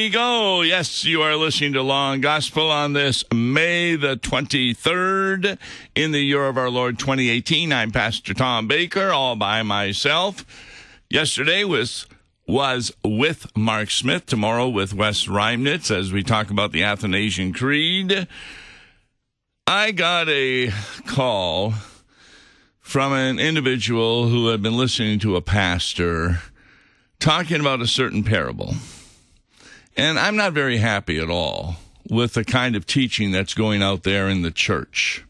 go. Yes, you are listening to Law and Gospel on this May the 23rd in the year of our Lord 2018. I'm Pastor Tom Baker, all by myself. Yesterday was with Mark Smith. Tomorrow with Wes Reimnitz as we talk about the Athanasian Creed. I got a call from an individual who had been listening to a pastor talking about a certain parable. And I'm not very happy at all with the kind of teaching that's going out there in the church.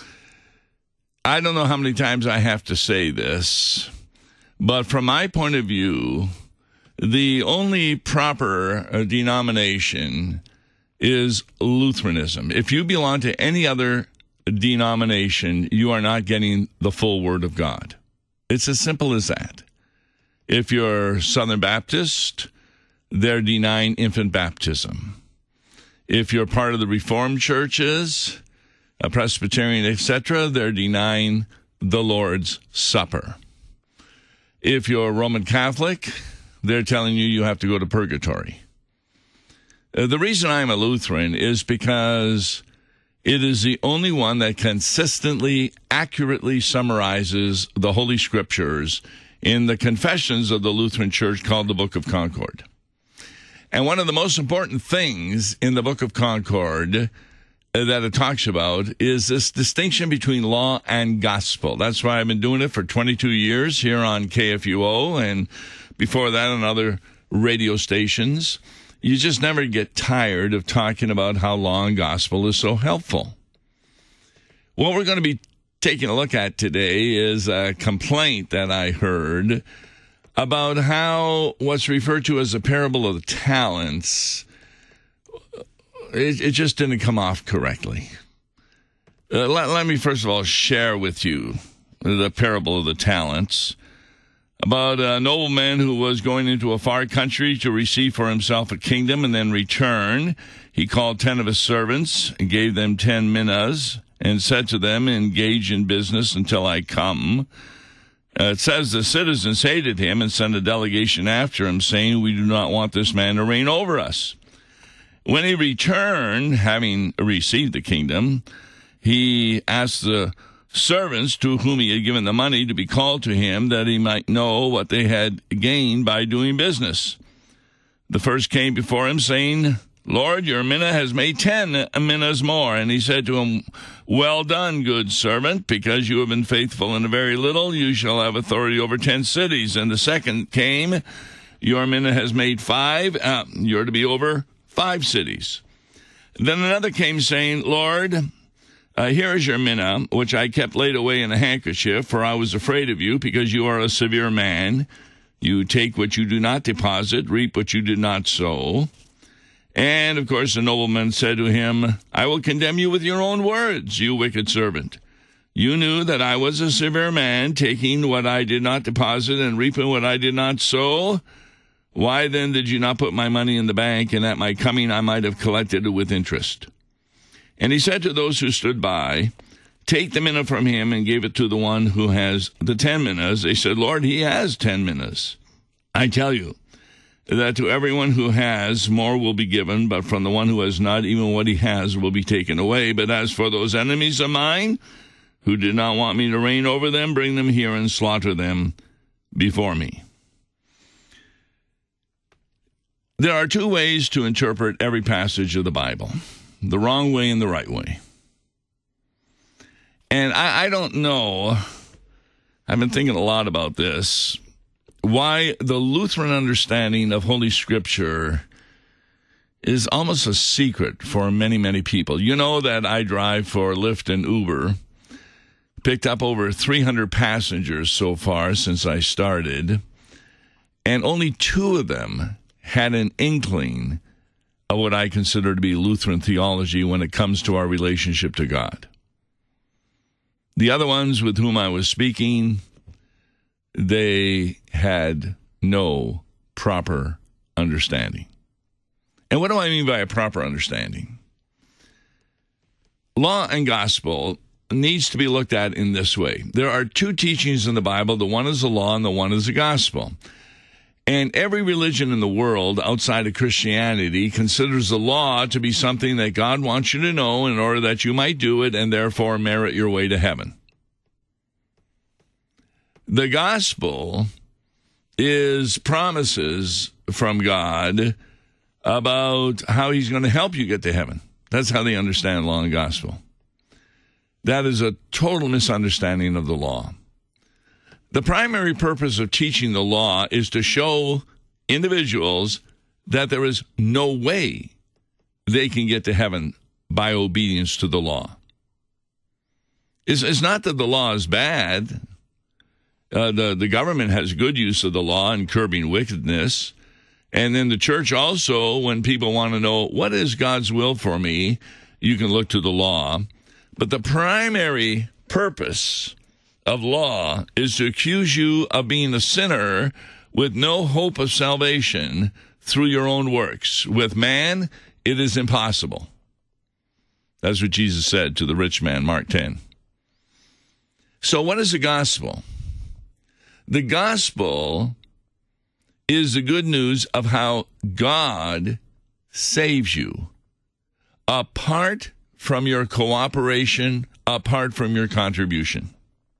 I don't know how many times I have to say this, but from my point of view, the only proper denomination is Lutheranism. If you belong to any other denomination, you are not getting the full Word of God. It's as simple as that. If you're Southern Baptist, they're denying infant baptism. If you're part of the Reformed churches, a Presbyterian, etc., they're denying the Lord's Supper. If you're Roman Catholic, they're telling you have to go to purgatory. The reason I'm a Lutheran is because it is the only one that consistently, accurately summarizes the Holy Scriptures in the Confessions of the Lutheran Church called the Book of Concord. And one of the most important things in the Book of Concord that it talks about is this distinction between law and gospel. That's why I've been doing it for 22 years here on KFUO and before that on other radio stations. You just never get tired of talking about how law and gospel is so helpful. What we're going to be taking a look at today is a complaint that I heard about how what's referred to as the parable of the talents, it just didn't come off correctly. Let me first of all share with you the parable of the talents about a nobleman who was going into a far country to receive for himself a kingdom and then return. He called 10 of his servants and gave them 10 minas and said to them, engage in business until I come. It says the citizens hated him and sent a delegation after him, saying, we do not want this man to reign over us. When he returned, having received the kingdom, he asked the servants to whom he had given the money to be called to him, that he might know what they had gained by doing business. The first came before him, saying, Lord, your mina has made 10 minas more. And he said to him, well done, good servant, because you have been faithful in a very little, you shall have authority over 10 cities. And the second came, your mina has made 5, you're to be over 5 cities. Then another came, saying, Lord, here is your mina, which I kept laid away in a handkerchief, for I was afraid of you, because you are a severe man. You take what you do not deposit, reap what you did not sow. And, of course, the nobleman said to him, I will condemn you with your own words, you wicked servant. You knew that I was a severe man, taking what I did not deposit and reaping what I did not sow. Why then did you not put my money in the bank, and at my coming I might have collected it with interest? And he said to those who stood by, take the mina from him, and gave it to the one who has the 10 minas. They said, Lord, he has 10 minas. I tell you that to everyone who has, more will be given, but from the one who has not, even what he has will be taken away. But as for those enemies of mine, who did not want me to reign over them, bring them here and slaughter them before me. There are 2 ways to interpret every passage of the Bible, the wrong way and the right way. And I don't know, I've been thinking a lot about this, why the Lutheran understanding of Holy Scripture is almost a secret for many, many people. You know that I drive for Lyft and Uber, picked up over 300 passengers so far since I started, and only 2 of them had an inkling of what I consider to be Lutheran theology when it comes to our relationship to God. The other ones with whom I was speaking, they had no proper understanding. And what do I mean by a proper understanding? Law and gospel needs to be looked at in this way. There are 2 teachings in the Bible. The one is the law and the one is the gospel. And every religion in the world outside of Christianity considers the law to be something that God wants you to know in order that you might do it and therefore merit your way to heaven. The gospel is promises from God about how he's going to help you get to heaven. That's how they understand law and gospel. That is a total misunderstanding of the law. The primary purpose of teaching the law is to show individuals that there is no way they can get to heaven by obedience to the law. It's not that the law is bad. The government has good use of the law in curbing wickedness. And then the church also, when people want to know, what is God's will for me, you can look to the law. But the primary purpose of law is to accuse you of being a sinner with no hope of salvation through your own works. With man, it is impossible. That's what Jesus said to the rich man, Mark 10. So what is the gospel? The gospel is the good news of how God saves you apart from your cooperation, apart from your contribution.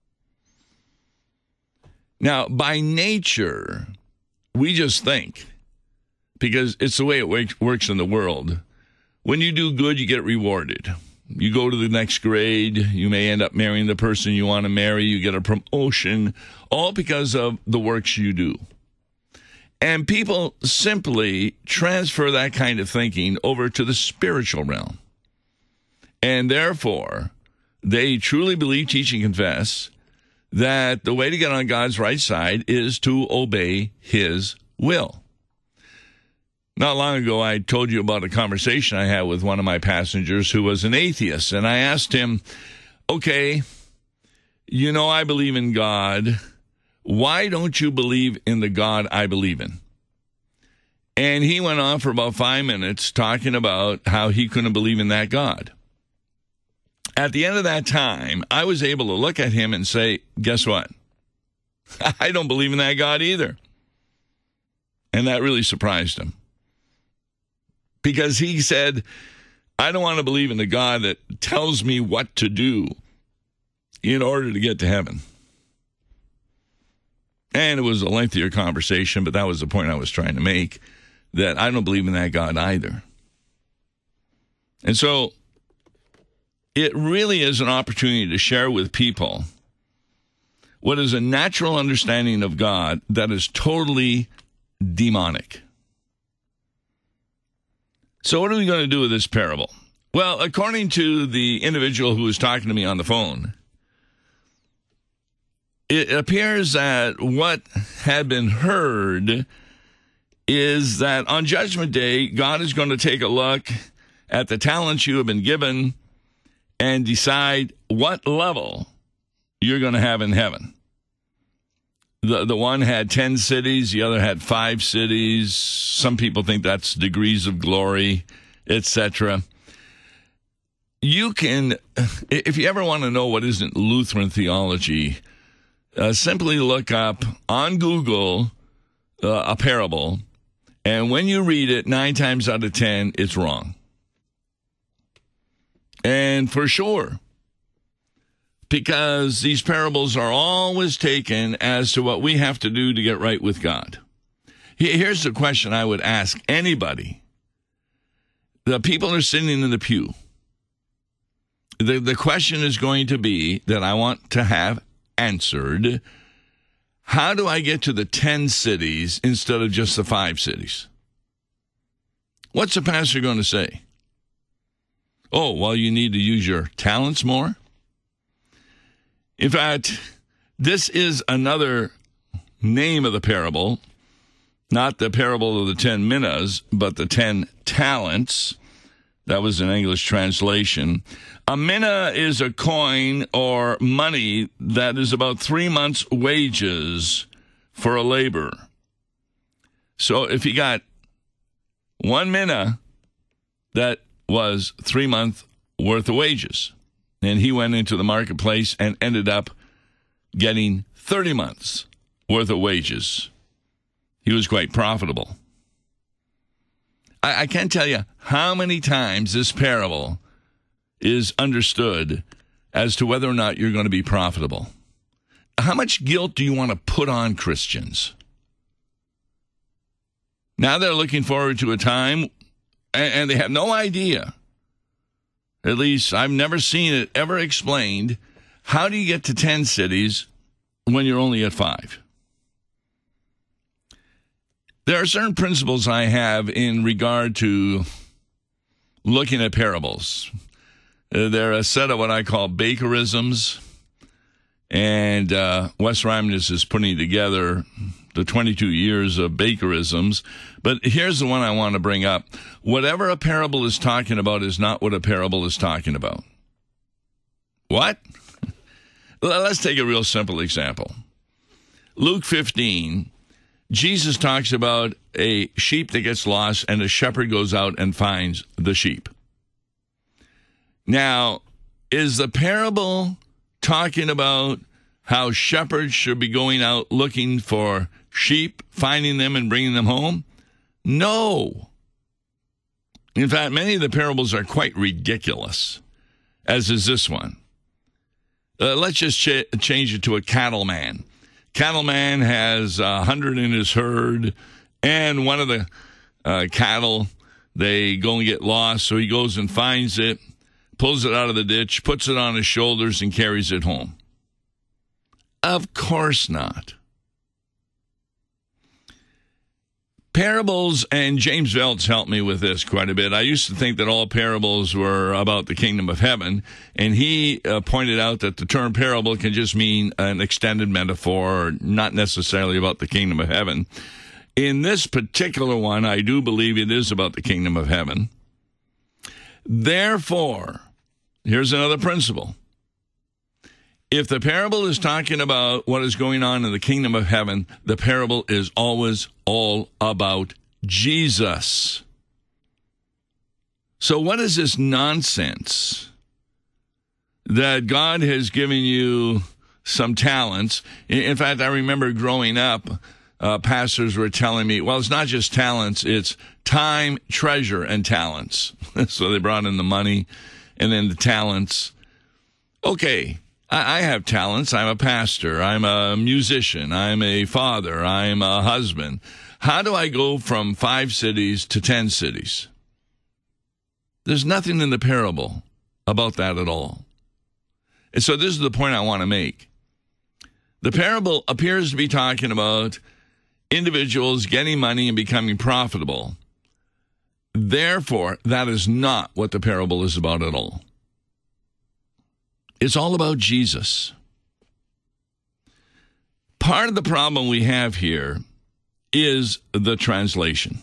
Now, by nature, we just think, because it's the way it works in the world, when you do good, you get rewarded. You go to the next grade, you may end up marrying the person you want to marry, you get a promotion, all because of the works you do. And people simply transfer that kind of thinking over to the spiritual realm. And therefore, they truly believe, teach, and confess that the way to get on God's right side is to obey his will. Not long ago, I told you about a conversation I had with one of my passengers who was an atheist. And I asked him, okay, you know I believe in God. Why don't you believe in the God I believe in? And he went on for about 5 minutes talking about how he couldn't believe in that God. At the end of that time, I was able to look at him and say, guess what? I don't believe in that God either. And that really surprised him. Because he said, I don't want to believe in the God that tells me what to do in order to get to heaven. And it was a lengthier conversation, but that was the point I was trying to make, that I don't believe in that God either. And so it really is an opportunity to share with people what is a natural understanding of God that is totally demonic. So what are we going to do with this parable? Well, according to the individual who was talking to me on the phone, it appears that what had been heard is that on Judgment Day, God is going to take a look at the talents you have been given and decide what level you're going to have in heaven. The one had 10 cities, the other had 5 cities. Some people think that's degrees of glory, etc. You can, if you ever want to know what isn't Lutheran theology, simply look up on Google a parable, and when you read it, 9 times out of 10, it's wrong. And for sure, because these parables are always taken as to what we have to do to get right with God. Here's the question I would ask anybody. The people are sitting in the pew. The question is going to be that I want to have answered. How do I get to the 10 cities instead of just the 5 cities? What's the pastor going to say? Oh, well, you need to use your talents more? In fact, this is another name of the parable, not the parable of the 10 minas, but the 10 talents. That was an English translation. A mina is a coin or money that is about 3 months' wages for a laborer. So if you got 1 mina, that was 3 months' worth of wages. And he went into the marketplace and ended up getting 30 months' worth of wages. He was quite profitable. I can't tell you how many times this parable is understood as to whether or not you're going to be profitable. How much guilt do you want to put on Christians? Now they're looking forward to a time, and they have no idea. At least I've never seen it ever explained. How do you get to 10 cities when you're only at 5? There are certain principles I have in regard to looking at parables. They're a set of what I call Bakerisms, and Wes Reimness is putting together the 22 years of Bakerisms. But here's the one I want to bring up. Whatever a parable is talking about is not what a parable is talking about. What? Let's take a real simple example. Luke 15, Jesus talks about a sheep that gets lost, and a shepherd goes out and finds the sheep. Now, is the parable talking about how shepherds should be going out looking for sheep, finding them and bringing them home? No. In fact, many of the parables are quite ridiculous, as is this one. Let's just change it to a cattleman. Cattleman has 100 in his herd, and one of the cattle, they go and get lost, so he goes and finds it, pulls it out of the ditch, puts it on his shoulders, and carries it home. Of course not. Parables, and James Veltz helped me with this quite a bit. I used to think that all parables were about the kingdom of heaven, and he pointed out that the term parable can just mean an extended metaphor, not necessarily about the kingdom of heaven. In this particular one, I do believe it is about the kingdom of heaven. Therefore, here's another principle. If the parable is talking about what is going on in the kingdom of heaven, the parable is always all about Jesus. So what is this nonsense that God has given you some talents? In fact, I remember growing up, pastors were telling me, well, it's not just talents, it's time, treasure, and talents. So they brought in the money and then the talents. Okay. I have talents. I'm a pastor. I'm a musician. I'm a father. I'm a husband. How do I go from 5 cities to 10 cities? There's nothing in the parable about that at all. And so this is the point I want to make. The parable appears to be talking about individuals getting money and becoming profitable. Therefore, that is not what the parable is about at all. It's all about Jesus. Part of the problem we have here is the translation.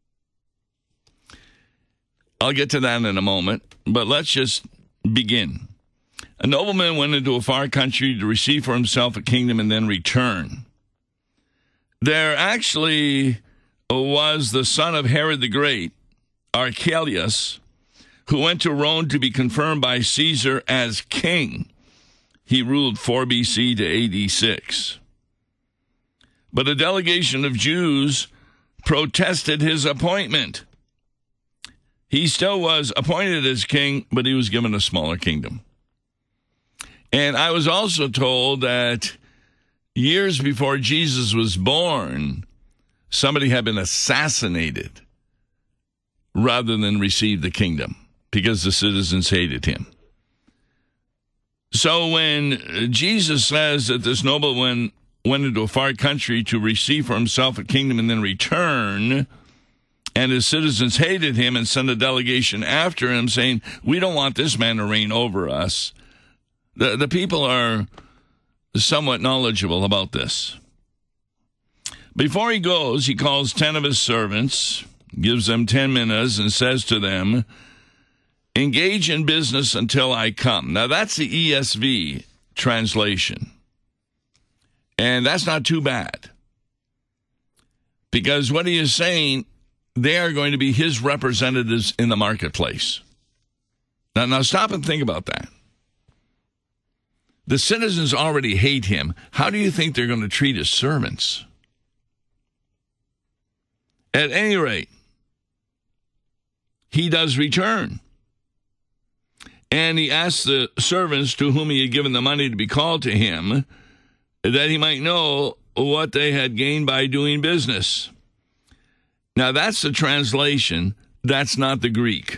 I'll get to that in a moment, but let's just begin. A nobleman went into a far country to receive for himself a kingdom and then return. There actually was the son of Herod the Great, Archelaus, who went to Rome to be confirmed by Caesar as king. He ruled 4 BC to AD 6. But a delegation of Jews protested his appointment. He still was appointed as king, but he was given a smaller kingdom. And I was also told that years before Jesus was born, somebody had been assassinated rather than receive the kingdom, because the citizens hated him. So when Jesus says that this nobleman went into a far country to receive for himself a kingdom and then return, and his citizens hated him and sent a delegation after him saying, we don't want this man to reign over us, the people are somewhat knowledgeable about this. Before he goes, he calls 10 of his servants, gives them 10 minas, and says to them, engage in business until I come. Now, that's the ESV translation. And that's not too bad. Because what he is saying, they are going to be his representatives in the marketplace. Now stop and think about that. The citizens already hate him. How do you think they're going to treat his servants? At any rate, he does return. And he asks the servants to whom he had given the money to be called to him, that he might know what they had gained by doing business. Now, that's the translation. That's not the Greek.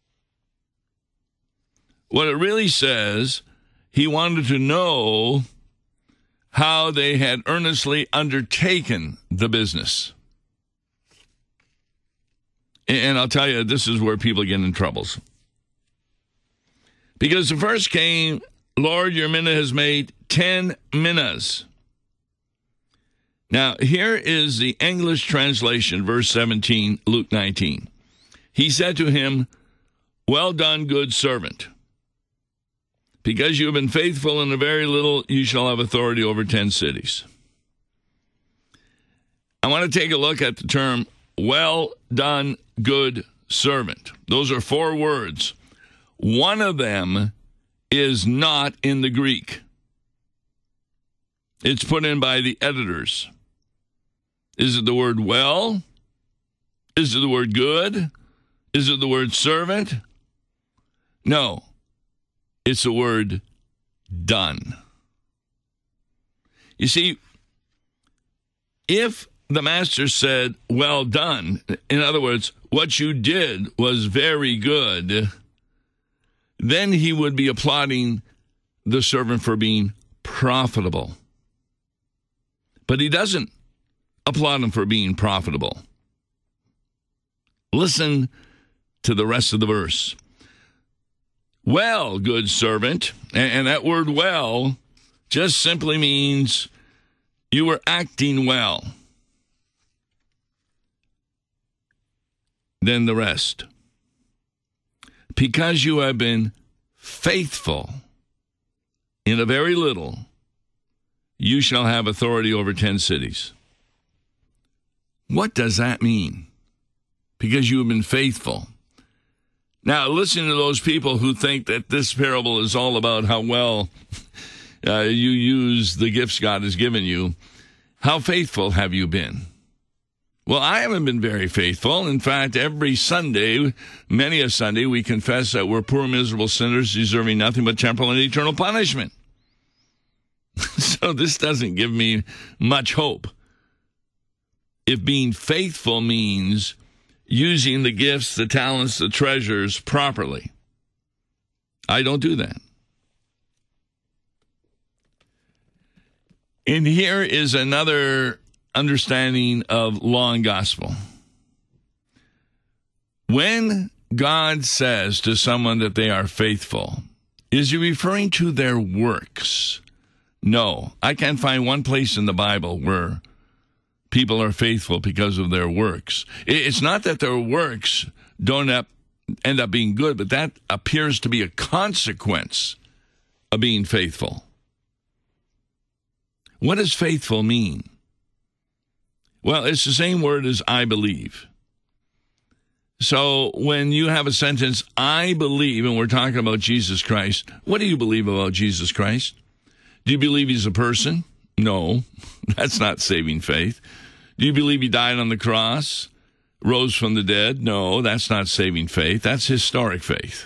What it really says, he wanted to know how they had earnestly undertaken the business. And I'll tell you, this is where people get in troubles. Because the first came, Lord, your mina has made 10 minas. Now, here is the English translation, verse 17, Luke 19. He said to him, well done, good servant. Because you have been faithful in a very little, you shall have authority over 10 cities. I want to take a look at the term, well done, good servant. Those are 4 words. One of them is not in the Greek. It's put in by the editors. Is it the word well? Is it the word good? Is it the word servant? No. It's the word done. You see, if the master said, well done, in other words, what you did was very good, then he would be applauding the servant for being profitable. But he doesn't applaud him for being profitable. Listen to the rest of the verse. Well, good servant, and that word well just simply means you were acting well. Then the rest. Because you have been faithful in a very little, you shall have authority over 10 cities. What does that mean? Because you have been faithful. Now, listen to those people who think that this parable is all about how well you use the gifts God has given you. How faithful have you been? Well, I haven't been very faithful. In fact, every Sunday, many a Sunday, we confess that we're poor, miserable sinners deserving nothing but temporal and eternal punishment. So this doesn't give me much hope. If being faithful means using the gifts, the talents, the treasures properly, I don't do that. And here is another understanding of law and gospel. When God says to someone that they are faithful, is he referring to their works? No. I can't find one place in the Bible where people are faithful because of their works. It's not that their works don't end up being good, but that appears to be a consequence of being faithful. What does faithful mean? Well, it's the same word as I believe. So when you have a sentence, I believe, and we're talking about Jesus Christ, what do you believe about Jesus Christ? Do you believe he's a person? No, that's not saving faith. Do you believe he died on the cross, rose from the dead? No, that's not saving faith. That's historic faith.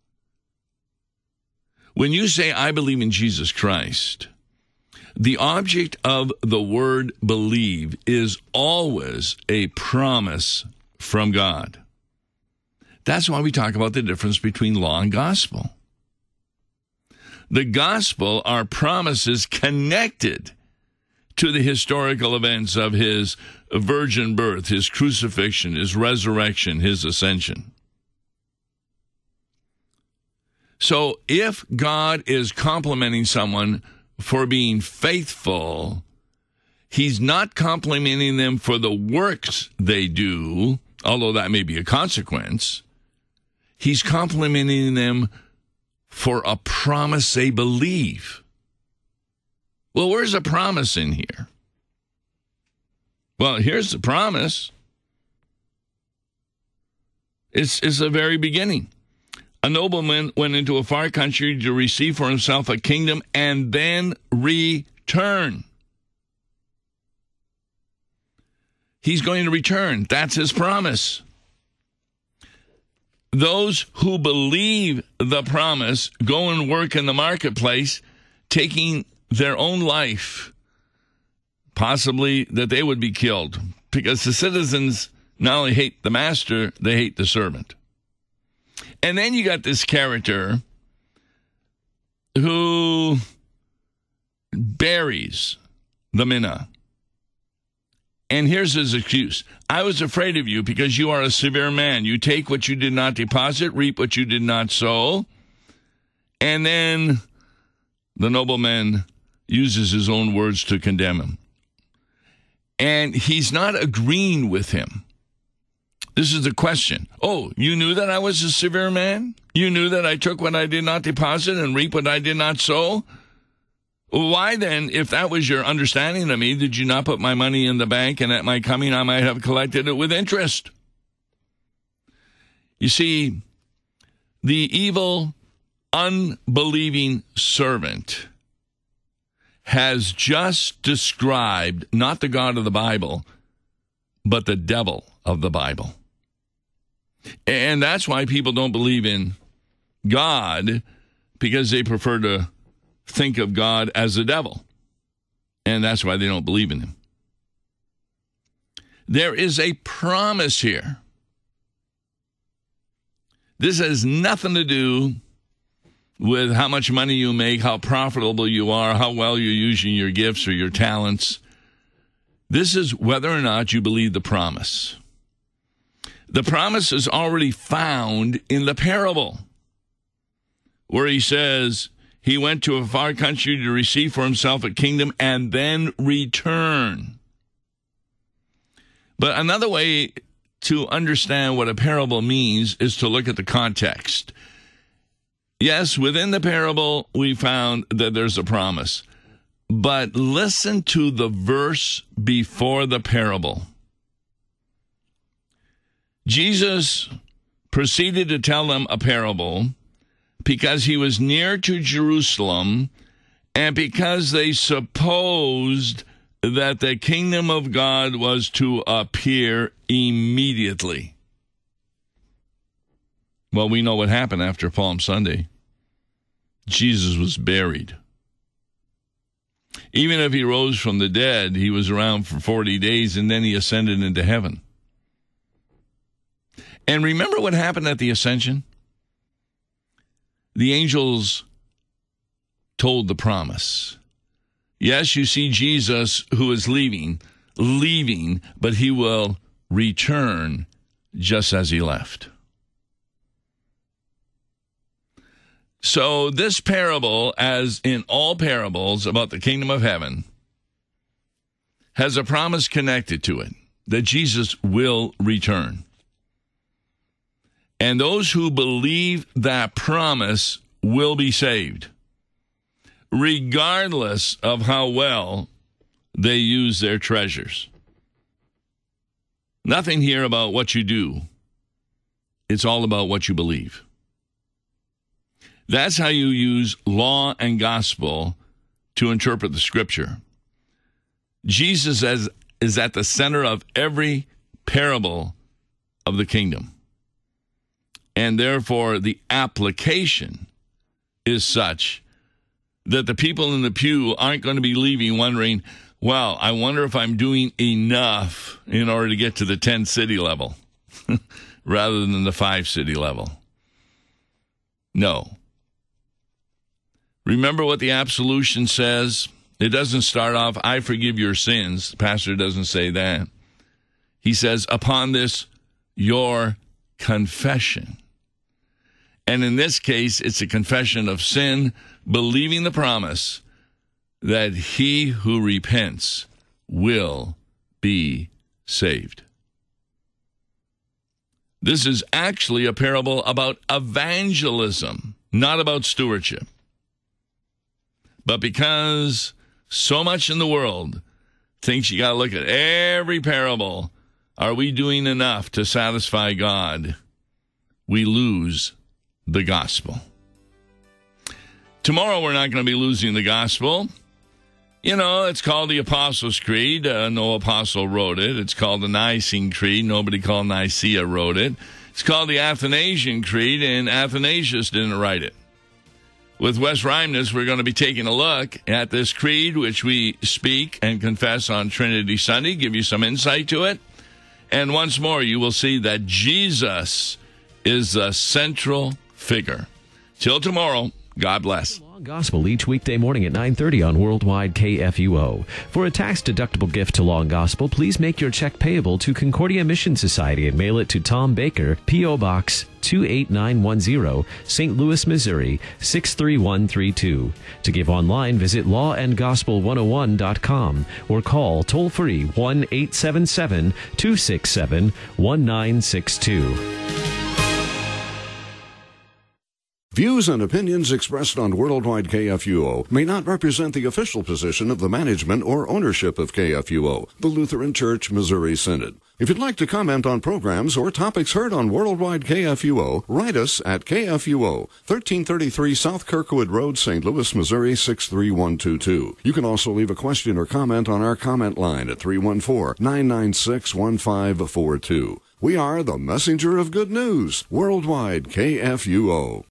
When you say, I believe in Jesus Christ, the object of the word believe is always a promise from God. That's why we talk about the difference between law and gospel. The gospel are promises connected to the historical events of his virgin birth, his crucifixion, his resurrection, his ascension. So if God is complimenting someone for being faithful, he's not complimenting them for the works they do, although that may be a consequence. He's complimenting them for a promise they believe. Well, where's the promise in here? Well, here's the promise. It's the very beginning. A nobleman went into a far country to receive for himself a kingdom and then return. He's going to return. That's his promise. Those who believe the promise go and work in the marketplace, taking their own life, possibly that they would be killed, because the citizens not only hate the master, they hate the servant. And then you got this character who buries the mina. And here's his excuse. I was afraid of you because you are a severe man. You take what you did not deposit, reap what you did not sow. And then the nobleman uses his own words to condemn him. And he's not agreeing with him. This is the question. Oh, you knew that I was a severe man? You knew that I took what I did not deposit and reap what I did not sow? Why then, if that was your understanding of me, did you not put my money in the bank, and at my coming I might have collected it with interest? You see, the evil, unbelieving servant has just described not the God of the Bible, but the devil of the Bible. And that's why people don't believe in God, because they prefer to think of God as the devil. And that's why they don't believe in him. There is a promise here. This has nothing to do with how much money you make, how profitable you are, how well you're using your gifts or your talents. This is whether or not you believe the promise. The promise is already found in the parable, where he says he went to a far country to receive for himself a kingdom and then return. But another way to understand what a parable means is to look at the context. Yes, within the parable, we found that there's a promise. But listen to the verse before the parable. Jesus proceeded to tell them a parable because he was near to Jerusalem and because they supposed that the kingdom of God was to appear immediately. Well, we know what happened after Palm Sunday. Jesus was buried. Even if he rose from the dead, he was around for 40 days and then he ascended into heaven. And remember what happened at the ascension? The angels told the promise. Yes, you see Jesus who is leaving, but he will return just as he left. So this parable, as in all parables about the kingdom of heaven, has a promise connected to it, that Jesus will return. And those who believe that promise will be saved, regardless of how well they use their treasures. Nothing here about what you do. It's all about what you believe. That's how you use law and gospel to interpret the scripture. Jesus is at the center of every parable of the kingdom. And therefore, the application is such that the people in the pew aren't going to be leaving wondering, well, I wonder if I'm doing enough in order to get to the 10-city level rather than the 5-city level. No. Remember what the absolution says? It doesn't start off, I forgive your sins. The pastor doesn't say that. He says, upon this, your confession. And in this case, it's a confession of sin, believing the promise that he who repents will be saved. This is actually a parable about evangelism, not about stewardship. But because so much in the world thinks you got to look at every parable, are we doing enough to satisfy God? We lose the gospel. Tomorrow we're not going to be losing the gospel. You know, it's called the Apostles' Creed. No apostle wrote it. It's called the Nicene Creed. Nobody called Nicaea wrote it. It's called the Athanasian Creed, and Athanasius didn't write it. With Wes Reimness, we're going to be taking a look at this creed, which we speak and confess on Trinity Sunday, give you some insight to it. And once more, you will see that Jesus is the central figure. Till tomorrow, God bless. Gospel each weekday morning at 9:30 on Worldwide KFUO. For a tax-deductible gift to Long Gospel, please make your check payable to Concordia Mission Society and mail it to Tom Baker, P.O. Box 28910, St. Louis, Missouri 63132. To give online, visit lawandgospel101.com or call toll-free 1-877-267-1962. Views and opinions expressed on Worldwide KFUO may not represent the official position of the management or ownership of KFUO, the Lutheran Church Missouri Synod. If you'd like to comment on programs or topics heard on Worldwide KFUO, write us at KFUO, 1333 South Kirkwood Road, St. Louis, Missouri 63122. You can also leave a question or comment on our comment line at 314-996-1542. We are the messenger of good news, Worldwide KFUO.